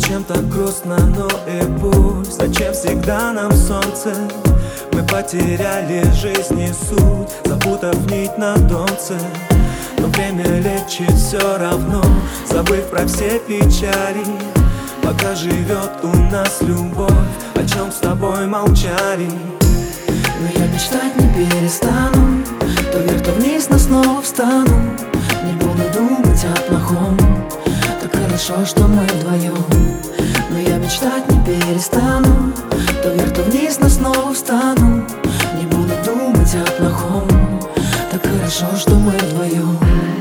Зачем так грустно, ну и пусть. Зачем всегда нам солнце? Мы потеряли жизнь и суть, запутав нить на донце. Но время лечит все равно, забыв про все печали. Пока живет у нас любовь, о чем с тобой молчали. Но я мечтать не перестану, то вверх, то вниз, но снова встану. Не буду думать о плохом, так хорошо, что мы вдвоем. Но я мечтать не перестану, то вверх, то вниз, но снова встану. Не буду думать о плохом, так хорошо, что мы вдвоем.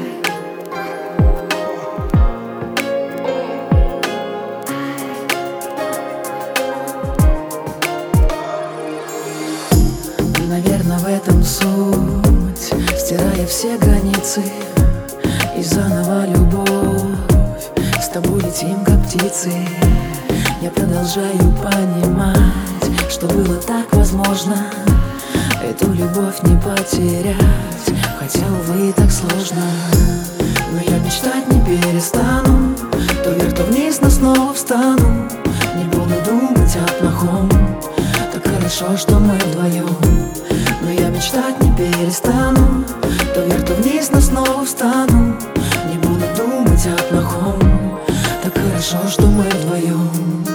Наверное, в этом суть, стирая все границы, и заново любовь, с тобой летим, как птицы. Я продолжаю понимать, что было так возможно эту любовь не потерять, хотя, увы, так сложно. Но я мечтать не перестану, то вверх, то вниз, но снова встану. Не буду думать о плохом, так хорошо, что мы вдвоем. Но я мечтать не перестану, то вверх, то вниз, но снова встану. Не буду думать о плохом, так хорошо, что мы вдвоем.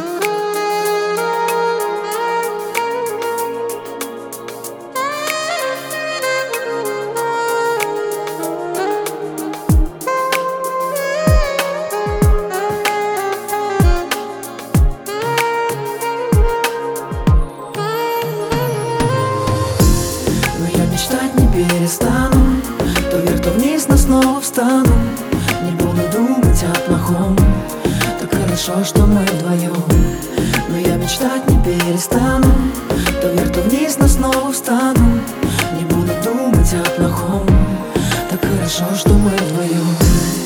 Мечтать не перестану, то вверх, то вниз, но снова встану. Не буду думать о плохом, так хорошо, что мы вдвоем. Но я мечтать не перестану, то вверх, то вниз, но снова встану. Не буду думать о плохом, так хорошо, что мы вдвоем.